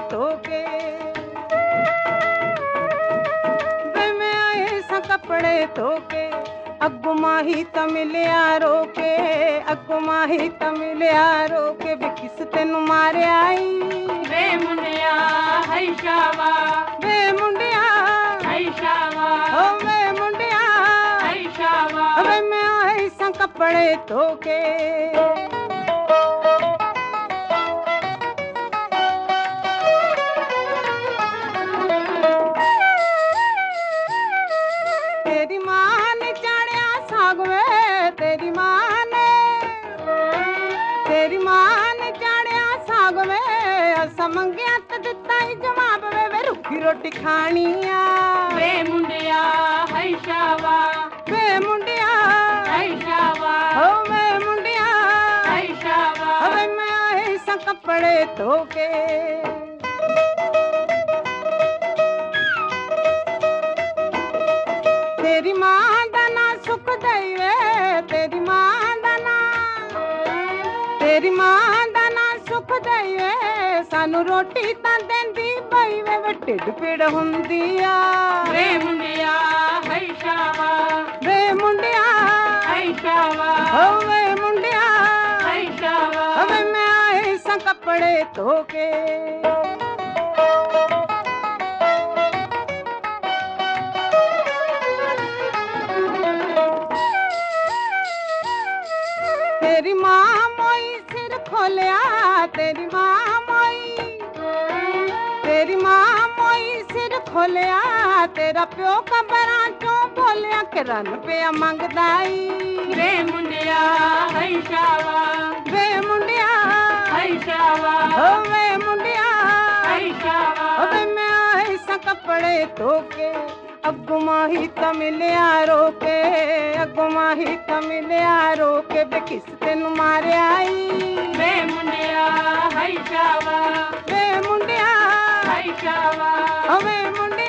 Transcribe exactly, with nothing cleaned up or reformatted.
ਧੋਕੇ ਵੇ ਮੈਂ ਆਏ ਸਾਂ ਕੱਪੜੇ ਧੋਕੇ ਅੱਗੋਂ ਮਾਹੀ ਤਾਂ ਮਿਲਿਆ ਰੋਕੇ ਅੱਗੋਂ ਮਾਹੀ ਤਾਂ ਮਿਲਿਆ ਰੋਕੇ ਵੇ ਕਿਸ ਤੈਨੂੰ ਮਾਰਿਆ ਈ ਵੇ ਮੁੰਡਿਆ ਹੈ ਸ਼ਾਵਾ ਵੇ ਮੁੰਡਿਆ ਹੈ ਸ਼ਾਵਾ ਓ ਵੇ ਮੁੰਡਿਆ ਹੈ ਸ਼ਾਵਾ ਵੇ ਮੈਂ ਆਏ ਸਾਂ ਕੱਪੜੇ ਧੋਕੇ तेरी मां ने चाढ़िया साग वे तेरी मां ने तेरी मां ने चाढ़िया साग वे असा मंगिया ते दिता ही जवाब वे वे रुखी रोटी खानी आ ਵੇ ਮੁੰਡਿਆ ਹੈ ਸ਼ਾਵਾ वे मुंडिया ਹੈ ਸ਼ਾਵਾ ओ वे मुंडिया ਹੈ ਸ਼ਾਵਾ अबे मैं आए सा कपड़े धोके तेरी मां दा ना सुख दई वे तेरी मां दा ना तेरी मां दा ना सुख दई वे सानू रोटी तां देंदी पई वे वे ढिड पीड़ हुंदी आ ਵੇ ਮੁੰਡਿਆ ਹੈ ਸ਼ਾਵਾ वे मुंडिया ਹੈ ਸ਼ਾਵਾ ओ वे मुंडिया ਹੈ ਸ਼ਾਵਾ अबे मैं आए सा कपड़े धोके तेरी मां मोई सिर खोलिया तेरी मां मोई तेरी मां मोई सिर खोलिया तेरा प्यो कबरां चों बोलिया कि रन पिया मंगदाई ਵੇ ਮੁੰਡਿਆ ਹੈ ਸ਼ਾਵਾ वे मुंडिया ਹੈ ਸ਼ਾਵਾ ओ वे मुंडिया ਹੈ ਸ਼ਾਵਾ अबे मैं आए सा कपड़े धोके अगू माही ता मिलिया रोके अगू माही ता मिलिया रोके बे किस तेनू मारिया आई ਵੇ ਮੁੰਡਿਆ ਹੈ ਸ਼ਾਵਾ वे मुंडिया ਹੈ ਸ਼ਾਵਾ ओ वे मुंडिया